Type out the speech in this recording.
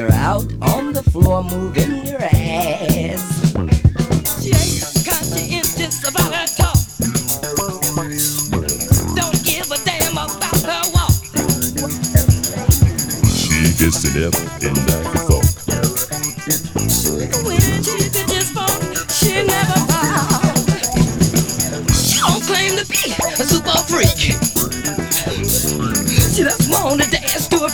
you're out on the floor moving your ass. She ain't conscientious about her talk. Don't give a damn about her walk. She gets an F in like a funk. When she bitches funk, she never found. She don't claim to be a super freak. She just wanna dance to a